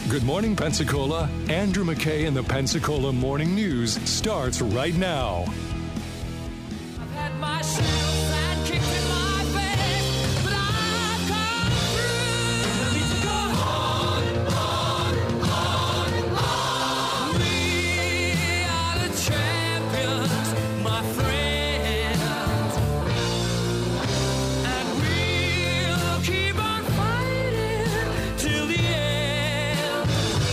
Good morning, Pensacola. Andrew McKay in the Pensacola Morning News starts right now. I've had my shills and kicked in my face, but I've come through. I need to go on. We are the champions, my friends, and we'll keep on fighting till the end.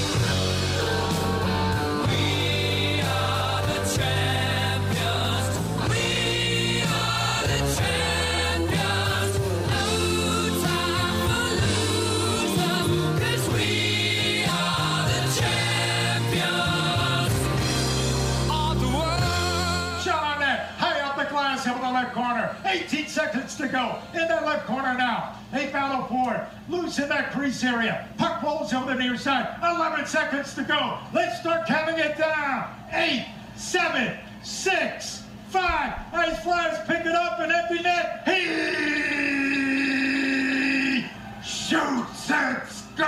We are the champions. We are the champions. No time for losers, 'cause we are the champions of the world. Shot on net, high up the glass over the left corner. 18 seconds to go. In that left corner now. They battle forward. Loose in that crease area. Puck rolls over the near side. 11 seconds to go. Let's start counting it down. 8, 7, 6, 5. Ice Flyers pick it up and empty net. He shoots and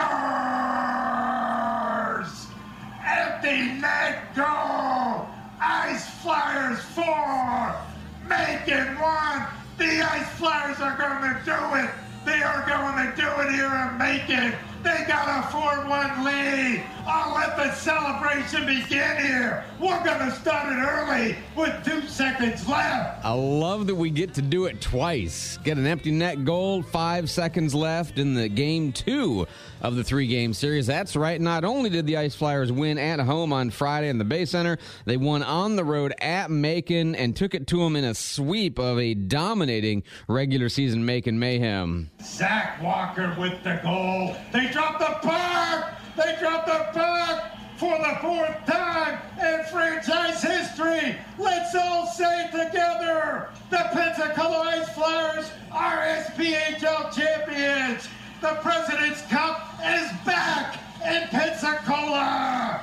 scores. Empty net goal. Ice Flyers 4, Macon 1. The Ice Flyers are going to do it. They are going to do it here in Macon. They got a 4-1 lead. I'll let the celebration begin here. We're going to start it early with 2 seconds left. I love that we get to do it twice. Get an empty net goal, 5 seconds left in the game 2 of the 3-game series. That's right. Not only did the Ice Flyers win at home on Friday in the Bay Center, they won on the road at Macon and took it to them in a sweep of a dominating regular season Macon Mayhem. Zach Walker with the goal. They dropped the puck. They dropped the puck for the 4th time in franchise history. Let's all say it together. The Pensacola Ice Flyers are SPHL champions. The President's Cup is back in Pensacola.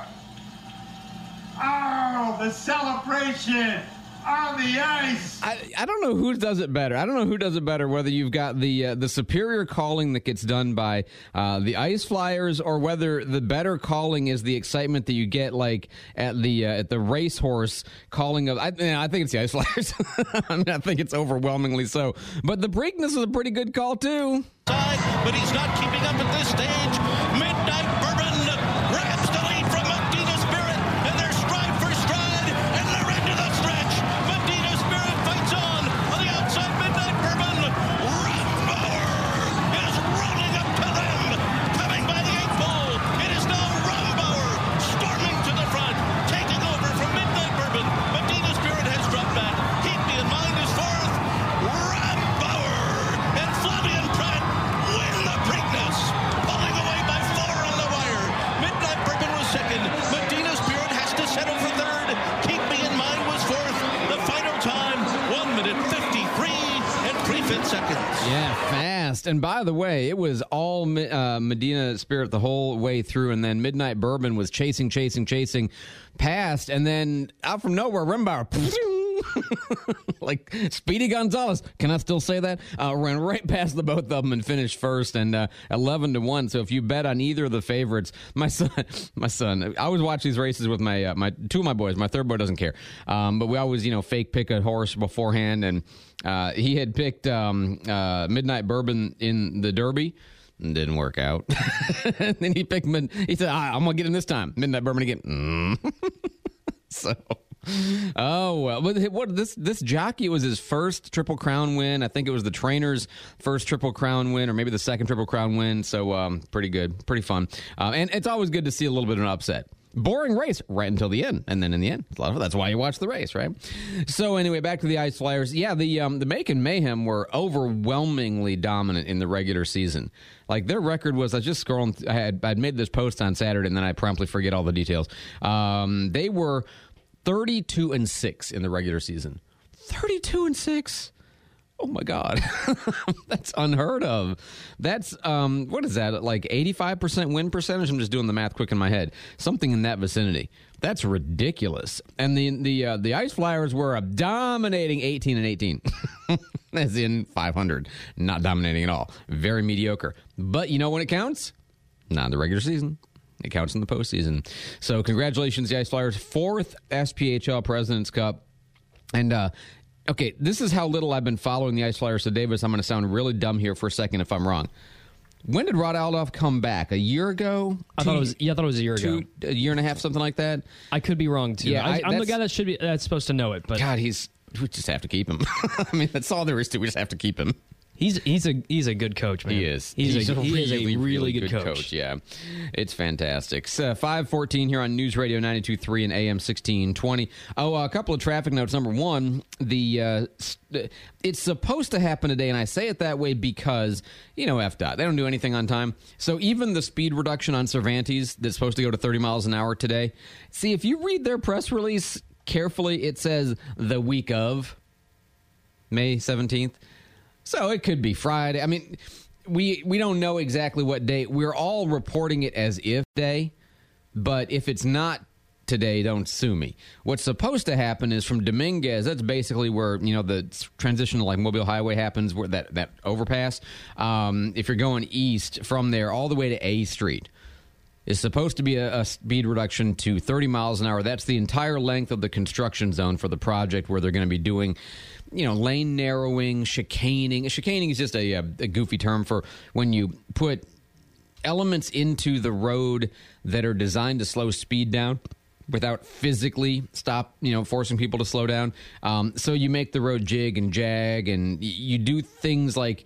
Oh, the celebration on the ice. I don't know who does it better. I don't know who does it better, whether you've got the superior calling that gets done by the Ice Flyers, or whether the better calling is the excitement that you get like at the racehorse calling of. I think it's the Ice Flyers. I mean, I think it's overwhelmingly so. But the Preakness is a pretty good call too. But he's not keeping up at this stage. Midnight Bourbon grabs the lead from Medina Spirit, and they're stride for stride, and they're into the stretch. Medina Spirit fights on the outside. Midnight Bourbon. Rumbauer is rolling up to them, coming by the 8th pole. It is now Rumbauer storming to the front, taking over from Midnight Bourbon. Medina Spirit has dropped back. Keep me in mind is 4th. Rumbauer and Flavian Pratt win the Preakness, pulling away by 4 on the wire. Midnight Bourbon was 2nd. Medina Spirit has to settle for 3rd. Keep me in mind was 4th. The final time, 1 minute 53 and 3/5 seconds. Yeah, fast. And by the way, it was all Medina Spirit the whole way through, and then Midnight Bourbon was chasing past, and then out from nowhere, Rumbauer, like Speedy Gonzalez, can I still say that? Ran right past the both of them and finished first, and 11-1. So if you bet on either of the favorites, my son, I always watch these races with my 2 of my boys. My 3rd boy doesn't care, but we always fake pick a horse beforehand, and he had picked Midnight Bourbon in the Derby. Didn't work out. And then he picked he said, I'm gonna get him this time. Midnight Bourbon again. So, oh well. But what this jockey was his first Triple Crown win. I think it was the trainer's first Triple Crown win, or maybe the second Triple Crown win. So pretty good, pretty fun, and it's always good to see a little bit of an upset. Boring race right until the end, and then in the end, it's a lot of fun. That's why you watch the race, right? So anyway, back to the Ice Flyers. Yeah, the Macon Mayhem were overwhelmingly dominant in the regular season. Like their record was, I was just scrolling. I'd made this post on Saturday, and then I promptly forget all the details. They were 32-6 in the regular season. 32-6. Oh my God, that's unheard of. That's what is that? Like 85% win percentage? I'm just doing the math quick in my head. Something in that vicinity. That's ridiculous. And the Ice Flyers were dominating 18-18, as in 500. Not dominating at all. Very mediocre. But you know when it counts? Not in the regular season. It counts in the postseason. So congratulations, the Ice Flyers. 4th SPHL President's Cup. And, okay, this is how little I've been following the Ice Flyers. So, Davis, I'm going to sound really dumb here for a second if I'm wrong. When did Rod Aldoff come back? A year ago? I thought it was a year ago. A year and a half, something like that? I could be wrong, too. Yeah, I'm the guy that's supposed to know it. But God, we just have to keep him. I mean, that's all there is to it. We just have to keep him. He's a good coach, man. He is. He's a really good coach. Yeah, it's fantastic. 5:14 here on News Radio 92.3 and AM 1620. Oh, a couple of traffic notes. Number one, it's supposed to happen today, and I say it that way because, FDOT, they don't do anything on time. So even the speed reduction on Cervantes that's supposed to go to 30 miles an hour today, see, if you read their press release carefully, it says the week of May 17th. So it could be Friday. I mean, we don't know exactly what day. We're all reporting it as if day, but if it's not today, don't sue me. What's supposed to happen is from Dominguez, that's basically where, the transition to like Mobile Highway happens, where that overpass. If you're going east from there all the way to A Street, is supposed to be a speed reduction to 30 miles an hour. That's the entire length of the construction zone for the project where they're going to be doing, lane narrowing, chicaning. Chicaning is just a goofy term for when you put elements into the road that are designed to slow speed down without physically forcing people to slow down. So you make the road jig and jag, and you do things like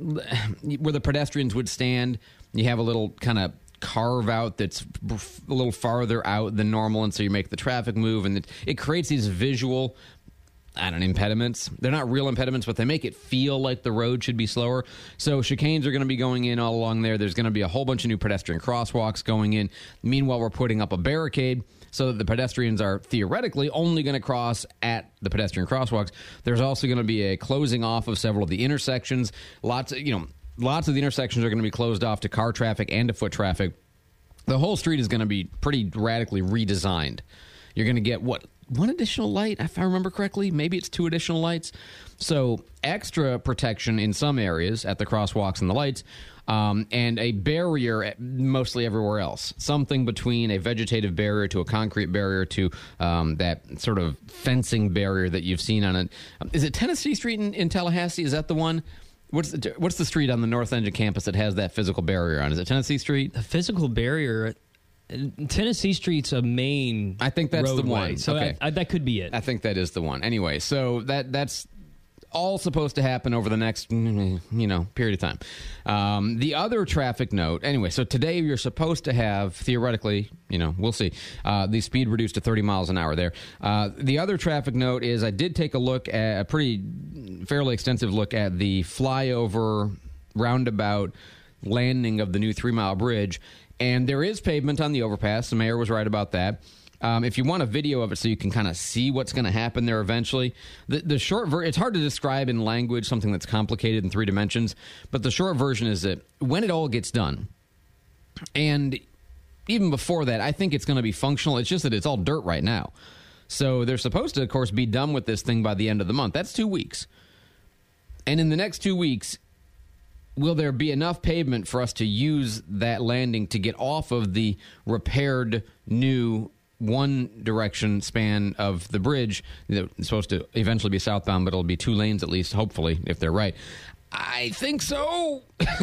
where the pedestrians would stand. You have a little kind of carve out that's a little farther out than normal, and so you make the traffic move, and it creates these visual impediments. They're not real impediments, but they make it feel like the road should be slower. So chicanes are going to be going in all along there. There's going to be a whole bunch of new pedestrian crosswalks going in. Meanwhile, we're putting up a barricade so that the pedestrians are theoretically only going to cross at the pedestrian crosswalks. There's also going to be a closing off of several of the intersections. Lots of the intersections are going to be closed off to car traffic and to foot traffic. The whole street is going to be pretty radically redesigned. You're going to get, one additional light, if I remember correctly? Maybe it's 2 additional lights. So extra protection in some areas at the crosswalks and the lights, and a barrier mostly everywhere else. Something between a vegetative barrier to a concrete barrier to that sort of fencing barrier that you've seen on it. Is it Tennessee Street in Tallahassee? Is that the one? What's the street on the north end of campus that has that physical barrier on? Is it Tennessee Street? The physical barrier, Tennessee Street's a main I think that's roadway, the one. so okay. that could be it. I think that is the one. Anyway, so that's all supposed to happen over the next, period of time. The other traffic note, anyway, so today you're supposed to have, theoretically, we'll see, the speed reduced to 30 miles an hour there. The other traffic note is I did take a look at fairly extensive look at the flyover roundabout landing of the new 3 Mile Bridge, and there is pavement on the overpass. The mayor was right about that. If you want a video of it so you can kind of see what's going to happen there eventually, the short version, it's hard to describe in language something that's complicated in 3 dimensions, but the short version is that when it all gets done, and even before that, I think it's going to be functional. It's just that it's all dirt right now. So they're supposed to, of course, be done with this thing by the end of the month. That's 2 weeks. And in the next 2 weeks, will there be enough pavement for us to use that landing to get off of the repaired new one direction span of the bridge? It's supposed to eventually be southbound, but it'll be 2 lanes at least, hopefully, if they're right. I think so.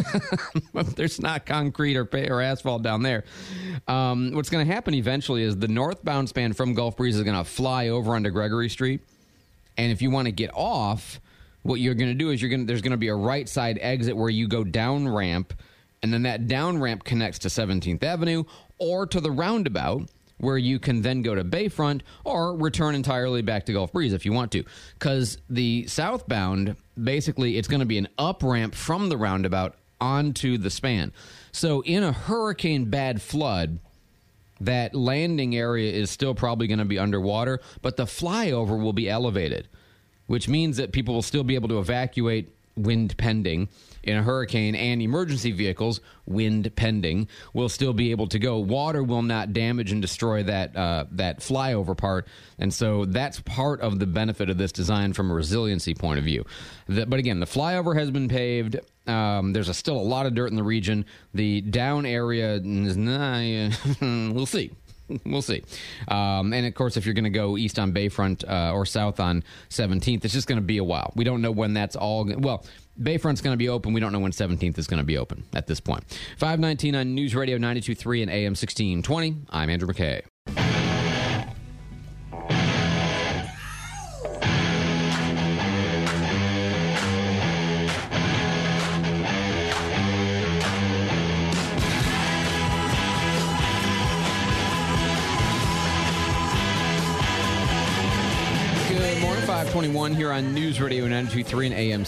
There's not concrete or asphalt down there. What's going to happen eventually is the northbound span from Gulf Breeze is going to fly over onto Gregory Street. And if you want to get off, what you're going to do is there's going to be a right side exit where you go down ramp, and then that down ramp connects to 17th Avenue or to the roundabout, where you can then go to Bayfront or return entirely back to Gulf Breeze if you want to. Because the southbound, basically, it's going to be an up ramp from the roundabout onto the span. So in a hurricane bad flood, that landing area is still probably going to be underwater, but the flyover will be elevated, which means that people will still be able to evacuate wind pending, in a hurricane, and emergency vehicles, wind pending, will still be able to go. Water will not damage and destroy that flyover part, and so that's part of the benefit of this design from a resiliency point of view. But again, the flyover has been paved. There's still a lot of dirt in the region. The down area, we'll see. We'll see. And, of course, if you're going to go east on Bayfront or south on 17th, it's just going to be a while. We don't know when that's all. Well, Bayfront's going to be open. We don't know when 17th is going to be open at this point. 519 on News Radio 92.3 and AM 1620. I'm Andrew McKay. Good morning, 521 here on News Radio 92.3 and AM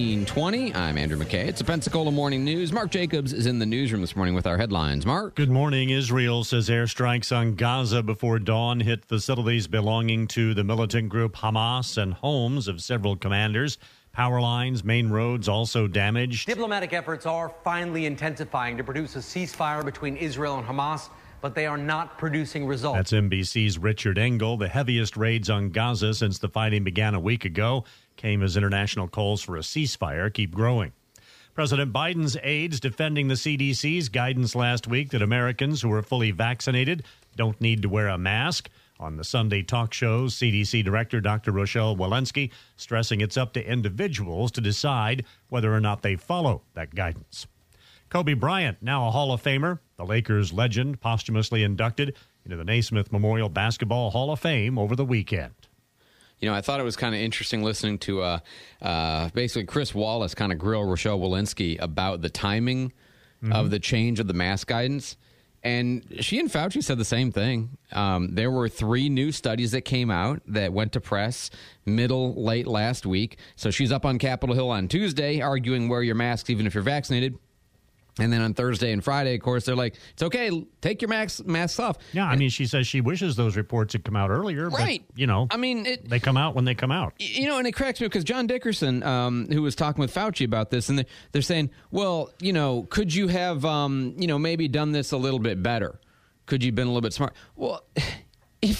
1620. I'm Andrew McKay. It's the Pensacola Morning News. Mark Jacobs is in the newsroom this morning with our headlines. Mark? Good morning. Israel says airstrikes on Gaza before dawn hit facilities belonging to the militant group Hamas and homes of several commanders. Power lines, main roads also damaged. Diplomatic efforts are finally intensifying to produce a ceasefire between Israel and Hamas, but they are not producing results. That's NBC's Richard Engel. The heaviest raids on Gaza since the fighting began a week ago came as international calls for a ceasefire keep growing. President Biden's aides defending the CDC's guidance last week that Americans who are fully vaccinated don't need to wear a mask. On the Sunday talk show, CDC Director Dr. Rochelle Walensky stressing it's up to individuals to decide whether or not they follow that guidance. Kobe Bryant, now a Hall of Famer, the Lakers legend, posthumously inducted into the Naismith Memorial Basketball Hall of Fame over the weekend. You know, I thought it was kind of interesting listening to basically Chris Wallace kind of grill Rochelle Walensky about the timing of the change of the mask guidance. And she and Fauci said the same thing. There were 3 new studies that came out that went to press late last week. So she's up on Capitol Hill on Tuesday arguing wear your masks even if you're vaccinated. And then on Thursday and Friday, of course, they're like, it's okay, take your masks off. Yeah, I mean, she says she wishes those reports had come out earlier. Right. But, you know, I mean, they come out when they come out. You know, and it cracks me because John Dickerson, who was talking with Fauci about this, and they're saying, well, you know, could you have, maybe done this a little bit better? Could you have been a little bit smart? Well, if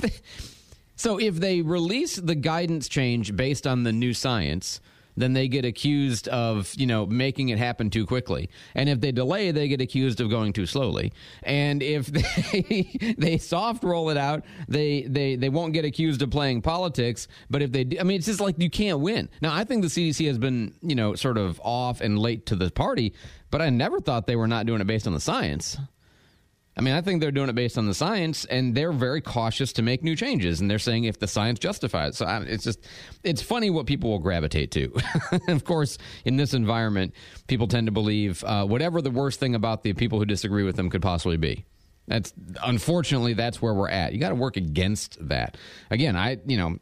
they release the guidance change based on the new science, then they get accused of, making it happen too quickly. And if they delay, they get accused of going too slowly. And if they soft roll it out, they won't get accused of playing politics. But if they do, I mean, it's just like you can't win. Now, I think the CDC has been, sort of off and late to the party, but I never thought they were not doing it based on the science. I mean, I think they're doing it based on the science, and they're very cautious to make new changes, and they're saying if the science justifies it. So it's funny what people will gravitate to. Of course, in this environment, people tend to believe whatever the worst thing about the people who disagree with them could possibly be. Unfortunately, that's where we're at. You got to work against that. Again, I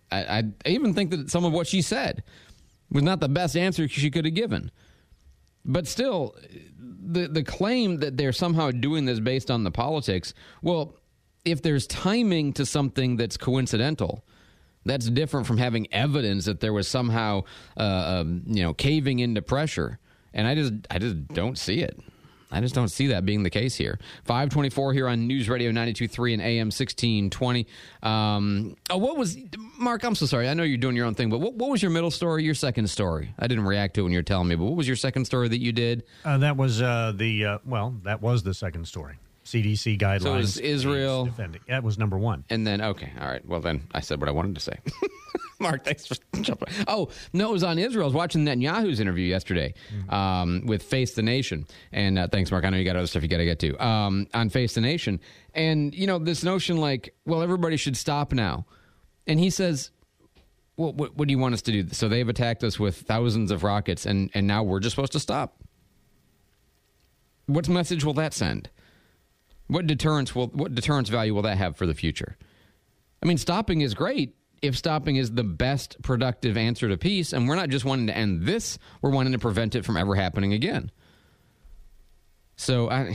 even think that some of what she said was not the best answer she could have given. But still, the claim that they're somehow doing this based on the politics, well, if there's timing to something that's coincidental, that's different from having evidence that there was somehow, caving into pressure. And I just don't see it. I just don't see that being the case here. 524 here on News Radio 92.3 and AM 1620. What was, Mark, I'm so sorry. I know you're doing your own thing, but what was your middle story, your second story? I didn't react to it when you were telling me, but what was your second story that you did? That was that was the second story. CDC guidelines. So it was Israel. That was number 1. And then, okay, all right. Well, then I said what I wanted to say. Mark, thanks for jumping. Oh, no, it was on Israel. I was watching Netanyahu's interview yesterday with Face the Nation. And thanks, Mark. I know you got other stuff you got to get to. On Face the Nation. And, this notion like, well, everybody should stop now. And he says, well, what do you want us to do? So they've attacked us with thousands of rockets, and now we're just supposed to stop. What message will that send? What deterrence value will that have for the future? I mean, stopping is great if stopping is the best productive answer to peace, and we're not just wanting to end this, we're wanting to prevent it from ever happening again. So I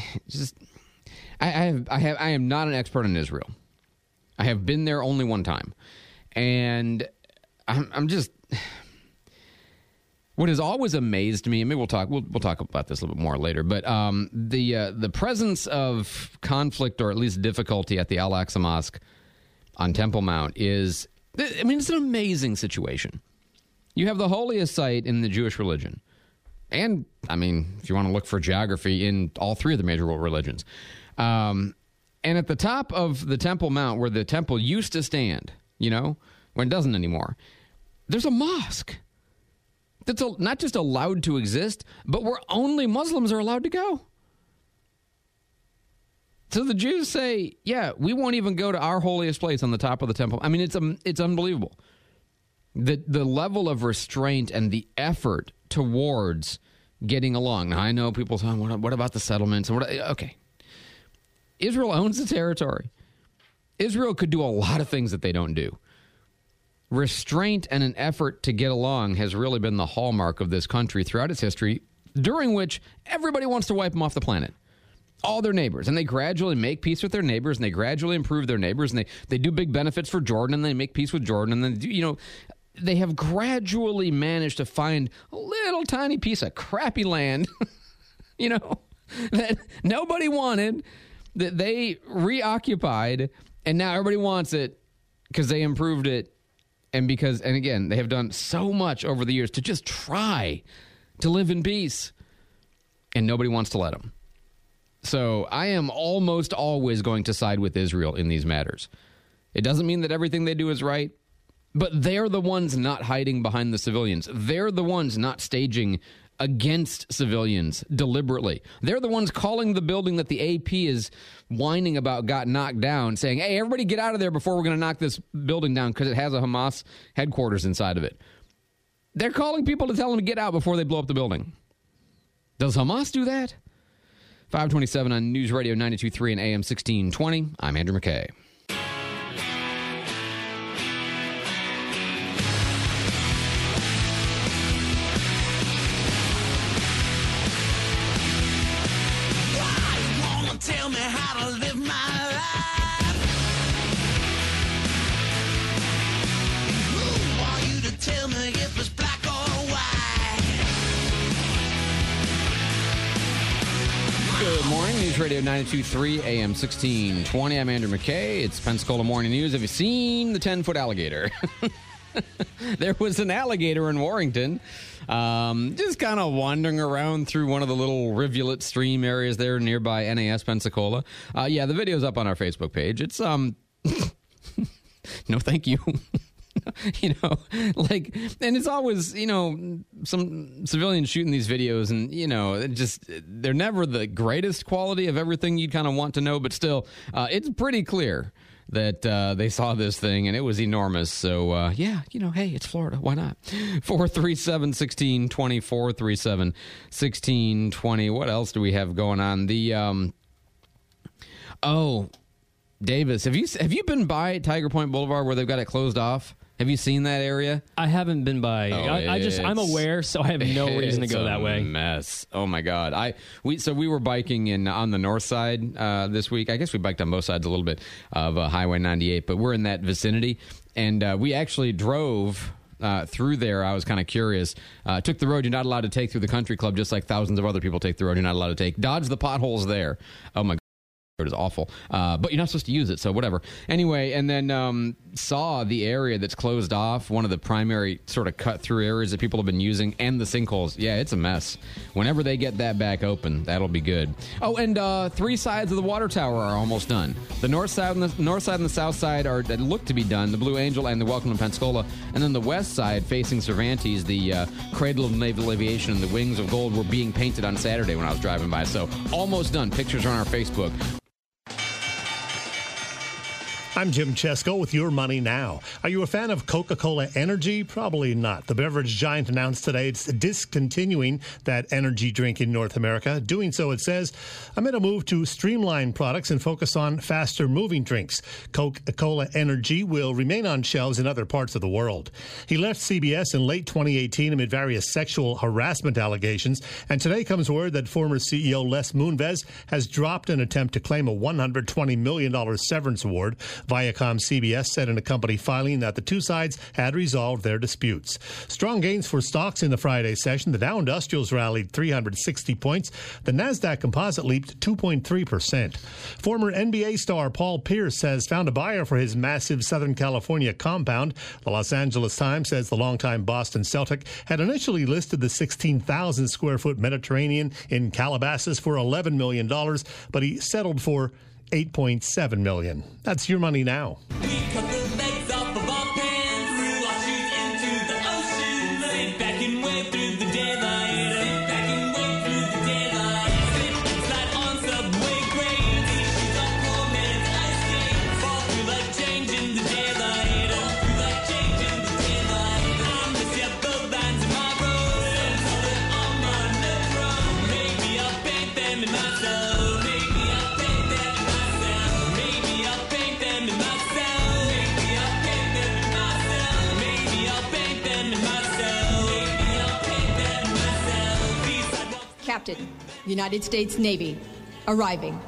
am not an expert in Israel. I have been there only one time, and I'm just What has always amazed me, and maybe we'll talk about this a little bit more later, but the presence of conflict or at least difficulty at the Al-Aqsa Mosque on Temple Mount is, I mean, it's an amazing situation. You have the holiest site in the Jewish religion. And, I mean, if you want to look for geography, in all three of the major world religions. And at the top of the Temple Mount, where the temple used to stand, you know, when it doesn't anymore, there's a mosque that's not just allowed to exist, but where only Muslims are allowed to go. So the Jews say, yeah, we won't even go to our holiest place on the top of the temple. I mean, it's unbelievable. The level of restraint and the effort towards getting along. Now, I know people say, what about the settlements? Okay. Israel owns the territory. Israel could do a lot of things that they don't do. Restraint and an effort to get along has really been the hallmark of this country throughout its history, during which everybody wants to wipe them off the planet. All their neighbors. And they gradually make peace with their neighbors, and they gradually improve their neighbors, and they do big benefits for Jordan, and they make peace with Jordan, and then, you know, they have gradually managed to find a little tiny piece of crappy land, you know, that nobody wanted, that they reoccupied, and now everybody wants it because they improved it. And again, they have done so much over the years to just try to live in peace, and nobody wants to let them. So I am almost always going to side with Israel in these matters. It doesn't mean that everything they do is right, but they're the ones not hiding behind the civilians. They're the ones not staging against civilians deliberately. They're the ones calling the building that the AP is whining about got knocked down, saying, hey, everybody get out of there before we're going to knock this building down because it has a Hamas headquarters inside of it. They're calling people to tell them to get out before they blow up the building. Does Hamas do that? 527 on News Radio 92.3 and AM 1620. I'm Andrew McKay. Tell me how to live my life. Who are you to tell me if it's black or white? Good morning, News Radio 92.3, AM 1620. I'm Andrew McKay. It's Pensacola Morning News. Have you seen the 10-foot alligator? There was an alligator in Warrington, just kind of wandering around through one of the little rivulet stream areas there nearby NAS Pensacola. Yeah, the video's up on our Facebook page. It's, no, thank you. You know, like, and it's always, you know, some civilians shooting these videos, and, you know, they're never the greatest quality of everything you'd kind of want to know, but still, it's pretty clear that they saw this thing, and it was enormous. So, yeah, you know, hey, it's Florida. Why not? 437-1620, 437-1620. What else do we have going on? Davis, have you been by Tiger Point Boulevard where they've got it closed off? Have you seen that area? I haven't been by. I'm aware, so I have no reason to go that way. Mess. Oh my God. We were biking on the north side this week. I guess we biked on both sides a little bit of Highway 98, but we're in that vicinity, and we actually drove through there. I was kind of curious. Took the road you're not allowed to take through the country club, just like thousands of other people take the road you're not allowed to take. Dodge the potholes there. Oh my God. It is awful, but you're not supposed to use it, so whatever. Anyway, and then saw the area that's closed off, one of the primary sort of cut-through areas that people have been using, and the sinkholes. Yeah, it's a mess. Whenever they get that back open, that'll be good. Oh, and 3 sides of the water tower are almost done. The north side and the south side look to be done, the Blue Angel and the Welcome to Pensacola, and then the west side facing Cervantes, the Cradle of Naval Aviation and the Wings of Gold were being painted on Saturday when I was driving by, so almost done. Pictures are on our Facebook. I'm Jim Chesko with Your Money Now. Are you a fan of Coca-Cola Energy? Probably not. The beverage giant announced today it's discontinuing that energy drink in North America. Doing so, it says, amid a move to streamline products and focus on faster-moving drinks. Coca-Cola Energy will remain on shelves in other parts of the world. He left CBS in late 2018 amid various sexual harassment allegations, and today comes word that former CEO Les Moonves has dropped an attempt to claim a $120 million severance award. Viacom-CBS said in a company filing that the two sides had resolved their disputes. Strong gains for stocks in the Friday session. The Dow Industrials rallied 360 points. The Nasdaq Composite leaped 2.3%. Former NBA star Paul Pierce has found a buyer for his massive Southern California compound. The Los Angeles Times says the longtime Boston Celtic had initially listed the 16,000 square foot Mediterranean in Calabasas for $11 million, but he settled for $8.7 million. That's your money now. We cut the legs off of our pants, threw our shoes into the ocean, sit back and wave through the daylight, sit back and wave through the daylight, slip and slide on subway grades, these shoes are poor man's ice skates, fall through like change in the daylight, fall through like change in the daylight. I'm the shepherd vines in my road, some call it on my neck road. Maybe I'll paint them in myself, maybe I'll paint them in myself, maybe I'll paint them in myself, maybe I'll paint them in myself, maybe I'll paint them in myself, maybe I'll paint them in myself. These sidewalks. Captain, United States Navy, arriving.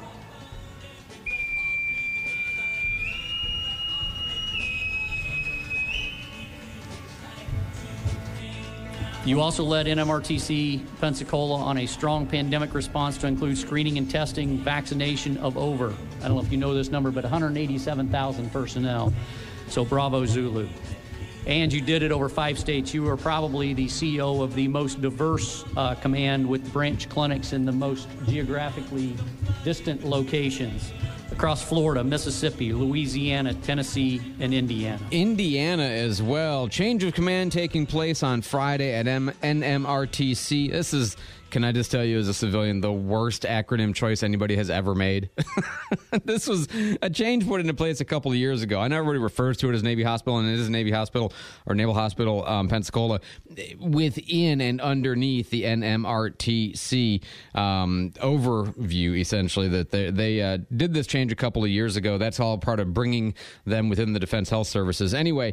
You also led NMRTC Pensacola on a strong pandemic response to include screening and testing, vaccination of over, I don't know if you know this number, but 187,000 personnel. So bravo, Zulu. And you did it over 5 states. You are probably the CEO of the most diverse command with branch clinics in the most geographically distant locations across Florida, Mississippi, Louisiana, Tennessee, and Indiana. Indiana as well. Change of command taking place on Friday at NMRTC. This is, can I just tell you as a civilian, the worst acronym choice anybody has ever made. This was a change put into place a couple of years ago. I know everybody refers to it as Navy Hospital, and it is Navy Hospital or Naval Hospital Pensacola. Within and underneath the NMRTC overview, essentially, that they did this change a couple of years ago. That's all part of bringing them within the Defense Health Services. Anyway,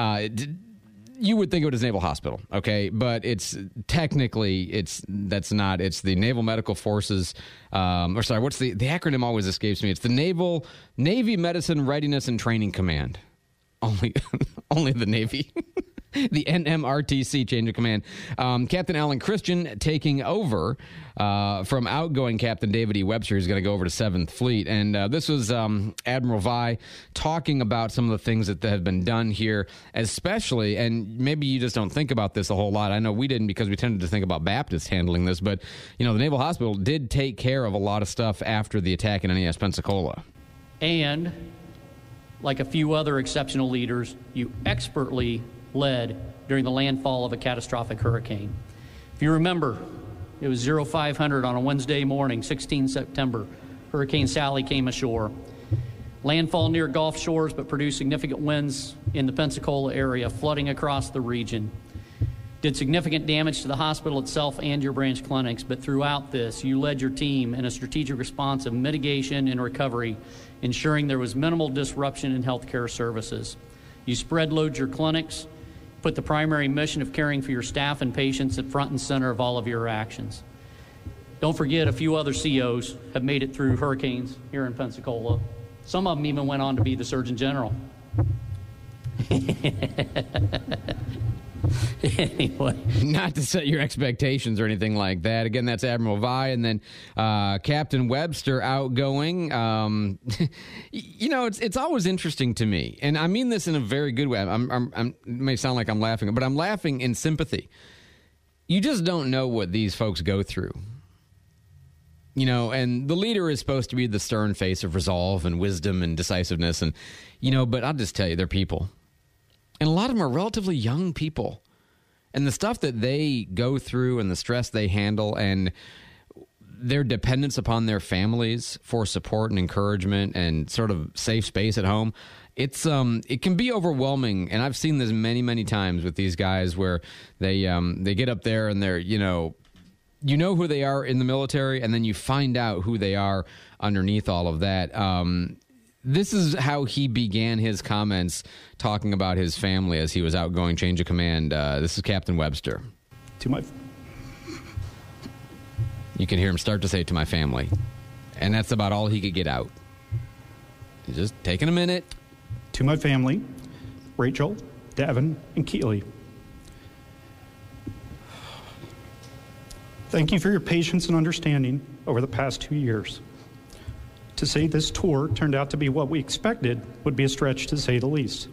you would think of it as Naval Hospital, okay? But it's technically, that's not. It's the Naval Medical Forces, what's the acronym always escapes me. It's the Navy Medicine Readiness and Training Command. Only the Navy. The NMRTC change of command. Captain Alan Christian taking over from outgoing Captain David E. Webster, who's going to go over to 7th Fleet. And this was Admiral Vi talking about some of the things that have been done here, especially, and maybe you just don't think about this a whole lot. I know we didn't because we tended to think about Baptist handling this, but, the Naval Hospital did take care of a lot of stuff after the attack in NES Pensacola. And, like a few other exceptional leaders, you expertly led during the landfall of a catastrophic hurricane. If you remember, it was 0500 on a Wednesday morning, 16 September. Hurricane Sally came ashore. Landfall near Gulf Shores, but produced significant winds in the Pensacola area, flooding across the region. Did significant damage to the hospital itself and your branch clinics, but throughout this, you led your team in a strategic response of mitigation and recovery, ensuring there was minimal disruption in healthcare services. You spread load your clinics, put the primary mission of caring for your staff and patients at front and center of all of your actions. Don't forget, a few other COs have made it through hurricanes here in Pensacola. Some of them even went on to be the Surgeon General. Anyway. Not to set your expectations or anything like that. Again, that's Admiral Vi, and then Captain Webster outgoing. It's always interesting to me, and I mean this in a very good way. It may sound like I'm laughing, but I'm laughing in sympathy. You just don't know what these folks go through. And the leader is supposed to be the stern face of resolve and wisdom and decisiveness, and but I'll just tell you, they're people. And a lot of them are relatively young people. And the stuff that they go through and the stress they handle and their dependence upon their families for support and encouragement and sort of safe space at home, it can be overwhelming. And I've seen this many, many times with these guys where they get up there and they're, you know who they are in the military, and then you find out who they are underneath all of that. This is how he began his comments talking about his family as he was outgoing change of command. This is Captain Webster. You can hear him start to say, to my family. And that's about all he could get out. He's just taking a minute, To my family, Rachel, Davin, and Keely, thank you for your patience and understanding over the past 2 years. To say this tour turned out to be what we expected would be a stretch, to say the least.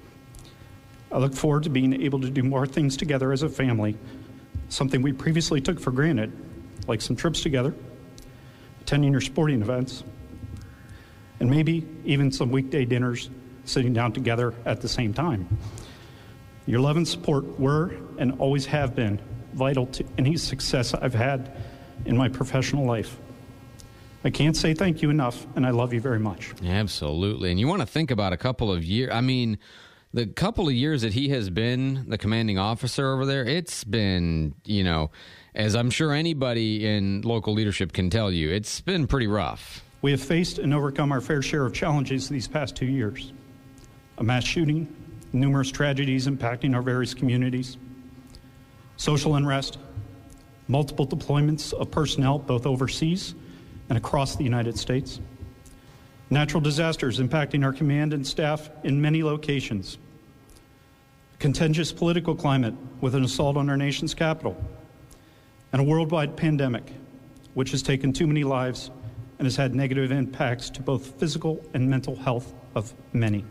I look forward to being able to do more things together as a family, something we previously took for granted, like some trips together, attending your sporting events, and maybe even some weekday dinners sitting down together at the same time. Your love and support were and always have been vital to any success I've had in my professional life. I can't say thank you enough, and I love you very much. Absolutely. And you want to think about a couple of years. I mean, the couple of years that he has been the commanding officer over there, it's been, you know, as I'm sure anybody in local leadership can tell you, it's been pretty rough. We have faced and overcome our fair share of challenges these past 2 years. A mass shooting, numerous tragedies impacting our various communities, social unrest, multiple deployments of personnel both overseas and across the United States, natural disasters impacting our command and staff in many locations, contentious political climate with an assault on our nation's capital, and a worldwide pandemic which has taken too many lives and has had negative impacts to both physical and mental health of many.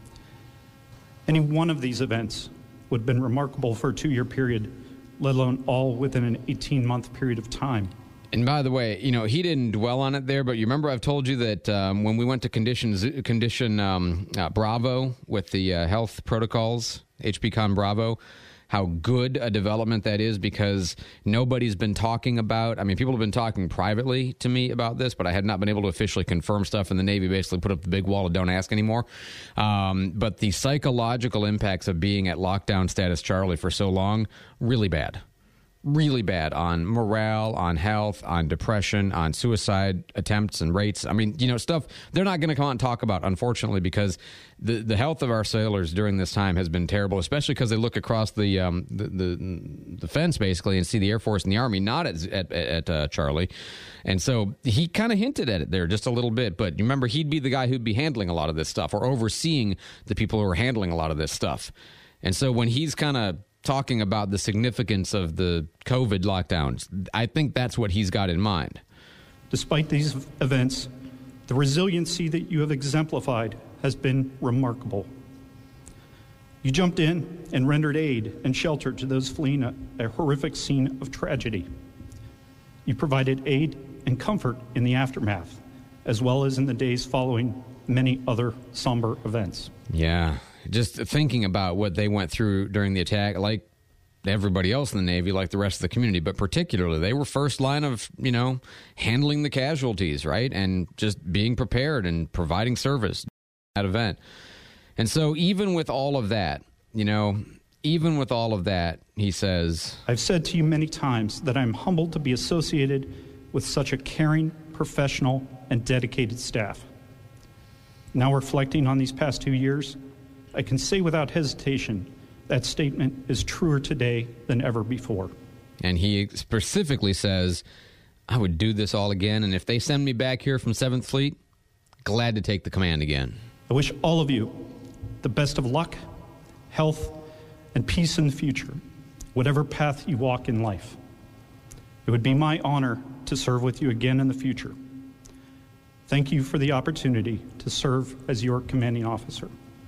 Any one of these events would have been remarkable for a 2-year period, let alone all within an 18-month period of time. And by the way, you know, he didn't dwell on it there, but you remember I've told you that when we went to condition Bravo with the health protocols, HPCon Bravo, how good a development that is, because nobody's been talking about, I mean, people have been talking privately to me about this, but I had not been able to officially confirm stuff, and the Navy basically put up the big wall of don't ask anymore. But the psychological impacts of being at lockdown status Charlie for so long, really bad. Really bad on morale, on health, on depression, on suicide attempts and rates. I mean, you know, stuff they're not going to come out and talk about, unfortunately, because the health of our sailors during this time has been terrible, especially because they look across the fence, basically, and see the Air Force and the Army not at Charlie. And so he kind of hinted at it there just a little bit. But remember, he'd be the guy who'd be handling a lot of this stuff or overseeing the people who are handling a lot of this stuff. And so when he's kind of talking about the significance of the COVID lockdowns, I think that's what he's got in mind. Despite these events, the resiliency that you have exemplified has been remarkable. You jumped in and rendered aid and shelter to those fleeing a horrific scene of tragedy. You provided aid and comfort in the aftermath, as well as in the days following many other somber events. Yeah. Just thinking about what they went through during the attack, like everybody else in the Navy, like the rest of the community, but particularly they were first line of, you know, handling the casualties, right? And just being prepared and providing service at that event. And so even with all of that, you know, even with all of that, he says, I've said to you many times that I'm humbled to be associated with such a caring, professional, and dedicated staff. Now reflecting on these past 2 years, I can say without hesitation that statement is truer today than ever before. And he specifically says, I would do this all again, and if they send me back here from 7th Fleet, glad to take the command again. I wish all of you the best of luck, health, and peace in the future, whatever path you walk in life. It would be my honor to serve with you again in the future. Thank you for the opportunity to serve as your commanding officer.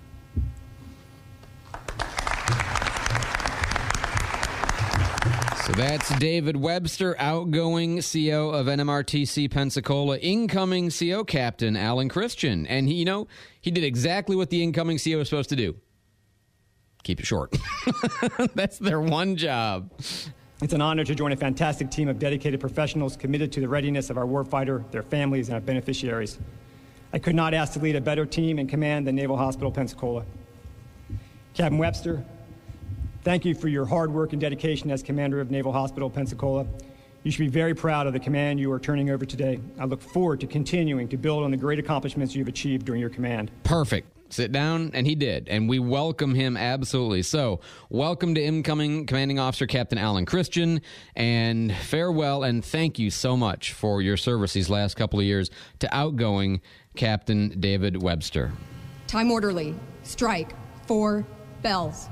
So that's David Webster, outgoing CO of NMRTC Pensacola, incoming CO Captain Alan Christian. And he did exactly what the incoming CO is supposed to do. Keep it short. That's their one job. It's an honor to join a fantastic team of dedicated professionals committed to the readiness of our warfighter, their families, and our beneficiaries. I could not ask to lead a better team and command than Naval Hospital Pensacola. Captain Webster, thank you for your hard work and dedication as commander of Naval Hospital Pensacola. You should be very proud of the command you are turning over today. I look forward to continuing to build on the great accomplishments you've achieved during your command. Perfect. Sit down, and he did, and we welcome him absolutely. So, welcome to incoming Commanding Officer Captain Alan Christian, and farewell, and thank you so much for your service these last couple of years to outgoing Captain David Webster. Time orderly. Strike 4 bells.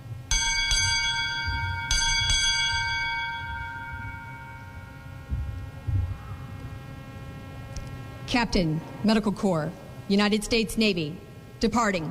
Captain, Medical Corps, United States Navy, departing.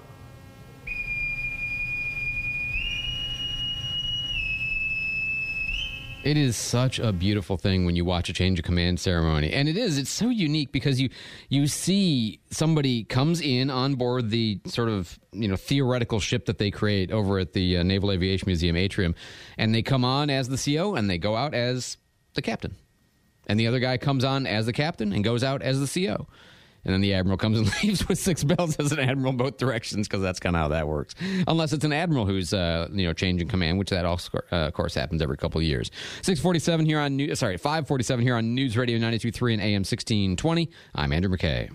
It is such a beautiful thing when you watch a change of command ceremony. And it's so unique because you see somebody comes in on board the sort of, theoretical ship that they create over at the Naval Aviation Museum atrium, and they come on as the CO and they go out as the captain. And the other guy comes on as the captain and goes out as the CO. And then the admiral comes and leaves with 6 bells as an admiral in both directions, because that's kind of how that works. Unless it's an admiral who's, changing command, which that also, of course, happens every couple of years. 547 here on News Radio 92.3 and AM 1620. I'm Andrew McKay.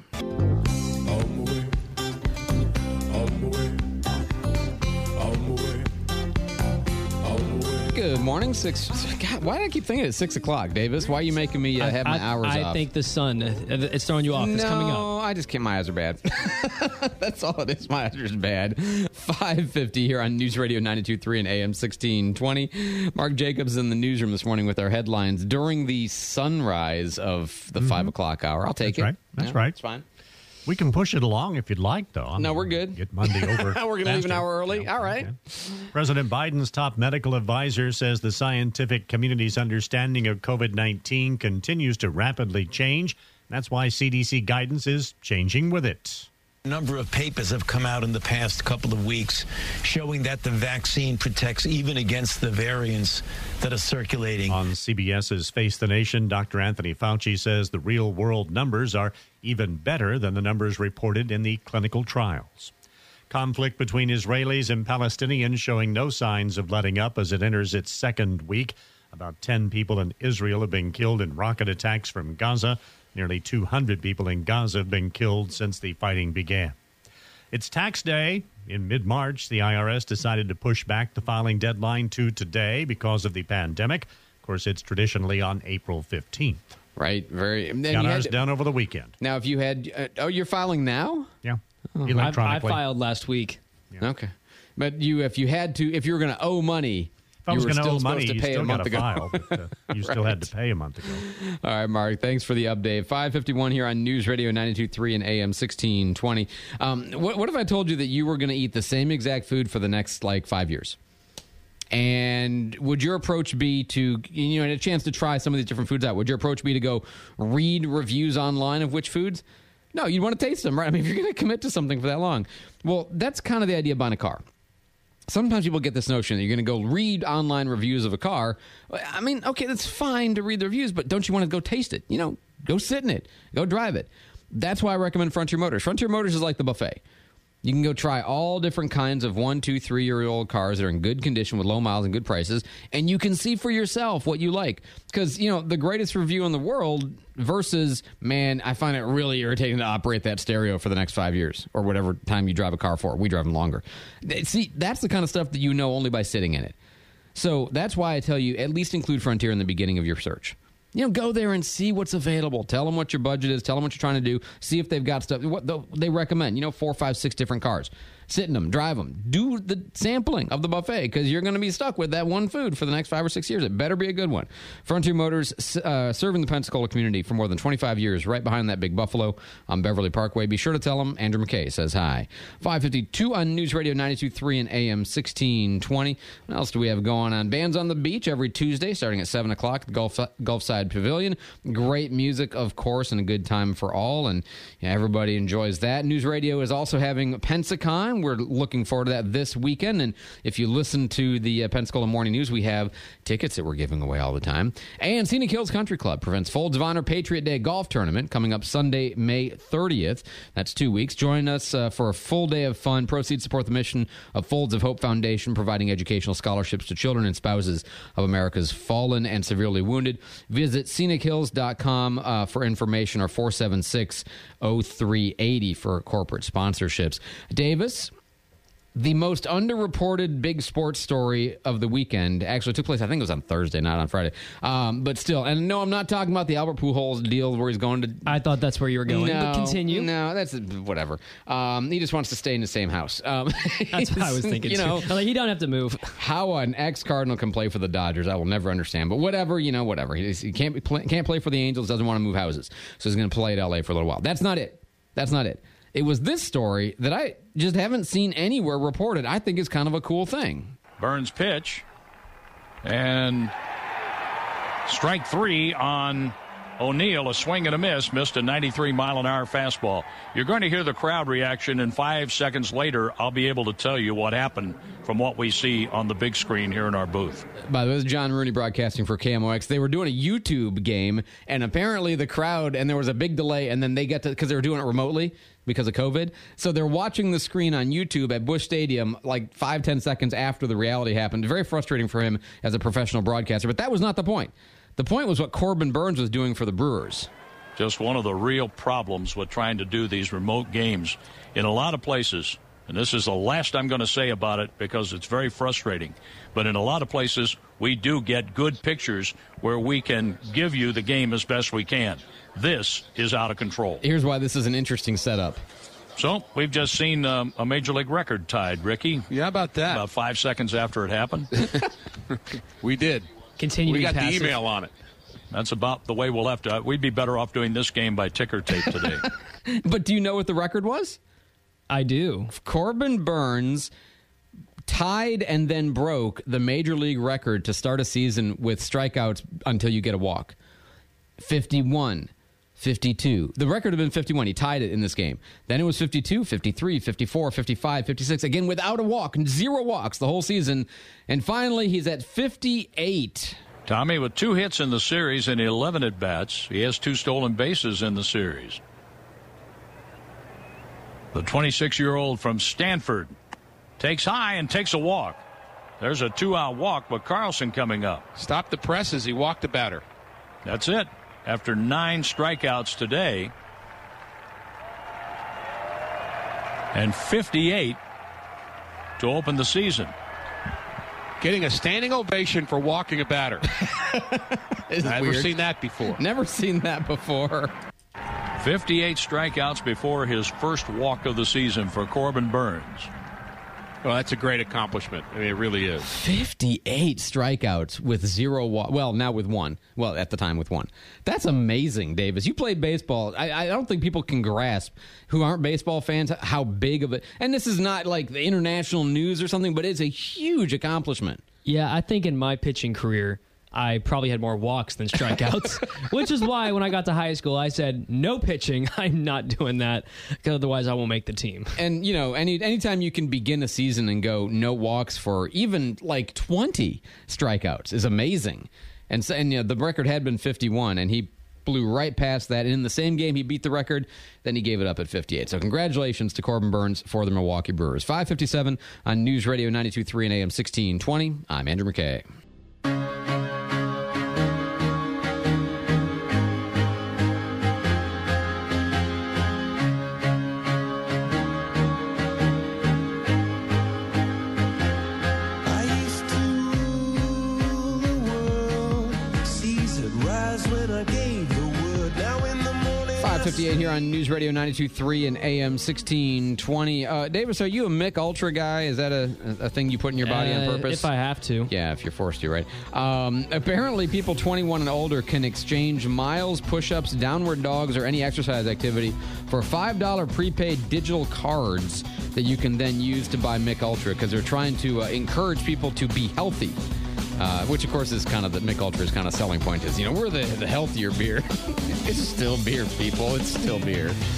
Good morning. God, why do I keep thinking it's 6 o'clock, Davis? Why are you making me have my hours off? I think the sun, it's throwing you off. It's coming up. No, I just can't. My eyes are bad. That's all it is. My eyes are just bad. 5:50 here on News Radio 92.3 and AM 1620. Mark Jacobs in the newsroom this morning with our headlines during the sunrise of the 5 o'clock hour. I'll take it. That's right. It's fine. We can push it along if you'd like, though. No, we're good. Get Monday over. We're going to leave an hour early. Yeah, all right. Okay. President Biden's top medical advisor says the scientific community's understanding of COVID-19 continues to rapidly change. That's why CDC guidance is changing with it. A number of papers have come out in the past couple of weeks showing that the vaccine protects even against the variants that are circulating. On CBS's Face the Nation, Dr. Anthony Fauci says the real-world numbers are even better than the numbers reported in the clinical trials. Conflict between Israelis and Palestinians showing no signs of letting up as it enters its second week. About 10 people in Israel have been killed in rocket attacks from Gaza. Nearly 200 people in Gaza have been killed since the fighting began. It's tax day. In mid-March, the IRS decided to push back the filing deadline to today because of the pandemic. Of course, it's traditionally on April 15th. Right. Got ours done over the weekend. Now, if you had... you're filing now? Yeah. Electronically. I filed last week. Yeah. Okay. But if you were going to owe money... If I was going to owe money, to pay you still got to ago. file. But, you still had to pay a month ago. All right, Mark. Thanks for the update. 5:51 here on News Radio 92.3 and AM 1620. What if I told you that you were going to eat the same exact food for the next, 5 years? And would your approach be to, a chance to try some of these different foods out, would your approach be to go read reviews online of which foods? No, you'd want to taste them, right? I mean, if you're going to commit to something for that long. Well, that's kind of the idea of buying a car. Sometimes people get this notion that you're going to go read online reviews of a car. I mean, okay, that's fine to read the reviews, but don't you want to go taste it? Go sit in it. Go drive it. That's why I recommend Frontier Motors. Frontier Motors is like the buffet. You can go try all different kinds of 1-, 2-, 3-year-old cars that are in good condition with low miles and good prices, and you can see for yourself what you like. Because, the greatest review in the world versus, man, I find it really irritating to operate that stereo for the next 5 years or whatever time you drive a car for. We drive them longer. See, that's the kind of stuff that you know only by sitting in it. So that's why I tell you, at least include Frontier in the beginning of your search. Go there and see what's available. Tell them what your budget is. Tell them what you're trying to do. See if they've got stuff. What they recommend, 4, 5, 6 different cars. Sit in them, drive them. Do the sampling of the buffet because you're going to be stuck with that one food for the next 5 or 6 years. It better be a good one. Frontier Motors, serving the Pensacola community for more than 25 years, right behind that big Buffalo on Beverly Parkway. Be sure to tell them Andrew McKay says hi. 5:52 on News Radio 92.3 and AM 1620. What else do we have going on? Bands on the Beach every Tuesday starting at 7 o'clock at the Gulfside Pavilion. Great music, of course, and a good time for all, and everybody enjoys that. News Radio is also having Pensacon. We're looking forward to that this weekend. And if you listen to the Pensacola Morning News, we have tickets that we're giving away all the time. And Scenic Hills Country Club presents Folds of Honor Patriot Day Golf Tournament coming up Sunday, May 30th. That's 2 weeks. Join us for a full day of fun. Proceeds support the mission of Folds of Hope Foundation, providing educational scholarships to children and spouses of America's fallen and severely wounded. Visit ScenicHills.com for information, or 476-0380 for corporate sponsorships. Davis, The most underreported big sports story of the weekend actually took place, I think it was on Thursday, not on Friday. But still, and no, I'm not talking about the Albert Pujols deal where he's going to... I thought that's where you were going, but continue. No, that's whatever. He just wants to stay in the same house. That's what I was thinking, too. Like, he don't have to move. How an ex-Cardinal can play for the Dodgers, I will never understand. But whatever, whatever. He can't play for the Angels, doesn't want to move houses. So he's going to play at L.A. for a little while. That's not it. It was this story that I just haven't seen anywhere reported. I think it's kind of a cool thing. Burns pitch. And strike 3 on O'Neill. A swing and a miss. Missed a 93-mile-an-hour fastball. You're going to hear the crowd reaction, and 5 seconds later, I'll be able to tell you what happened from what we see on the big screen here in our booth. By the way, this is John Rooney broadcasting for KMOX. They were doing a YouTube game, and apparently the crowd, and there was a big delay, and then they got to, because they were doing it remotely because of COVID. So they're watching the screen on YouTube at Busch Stadium like 5-10 seconds after the reality happened. Very frustrating for him as a professional broadcaster, but that was not the point. The point was what Corbin Burns was doing for the Brewers. Just one of the real problems with trying to do these remote games in a lot of places, and this is the last I'm going to say about it because it's very frustrating, but in a lot of places we do get good pictures where we can give you the game as best we can. This is out of control. Here's why this is an interesting setup. So we've just seen a Major League record tied, Ricky. Yeah, how about that? About 5 seconds after it happened. We did. We got the email on it. That's about the way we'll have to. We'd be better off doing this game by ticker tape today. But do you know what the record was? I do. Corbin Burns tied and then broke the Major League record to start a season with strikeouts until you get a walk. 51, 52. The record had been 51. He tied it in this game. Then it was 52, 53, 54, 55, 56. Again, without a walk. 0 walks the whole season. And finally, he's at 58. Tommy, with 2 hits in the series and 11 at-bats, he has 2 stolen bases in the series. The 26-year-old from Stanford takes high and takes a walk. There's a 2-out walk, but Carlson coming up. Stop the press as he walked the batter. That's it. After 9 strikeouts today, and 58 to open the season. Getting a standing ovation for walking a batter. Never seen that before. Never seen that before. 58 strikeouts before his first walk of the season for Corbin Burns. Well, that's a great accomplishment. I mean, it really is. 58 strikeouts with 0 walks. Well, now with 1. Well, at the time with 1. That's amazing, Davis. You played baseball. I don't think people can grasp, who aren't baseball fans, how big of it. And this is not like the international news or something, but it's a huge accomplishment. Yeah, I think in my pitching career, I probably had more walks than strikeouts, which is why when I got to high school, I said, no pitching. I'm not doing that because otherwise I won't make the team. And, anytime you can begin a season and go no walks for even like 20 strikeouts is amazing. And the record had been 51, and he blew right past that. And in the same game, he beat the record. Then he gave it up at 58. So congratulations to Corbin Burns for the Milwaukee Brewers. 5:57 on News Radio 92.3 and AM 1620. I'm Andrew McKay. 5:58 here on News Radio 92.3 and AM 1620. Davis, are you a Mick Ultra guy? Is that a thing you put in your body on purpose? If I have to. Yeah, if you're forced to, right? Apparently, people 21 and older can exchange miles, push-ups, downward dogs, or any exercise activity for $5 prepaid digital cards that you can then use to buy Mick Ultra because they're trying to encourage people to be healthy. Which, of course, is kind of the Mick Ultra's kind of selling point is, we're the healthier beer. It's still beer, people. It's still beer.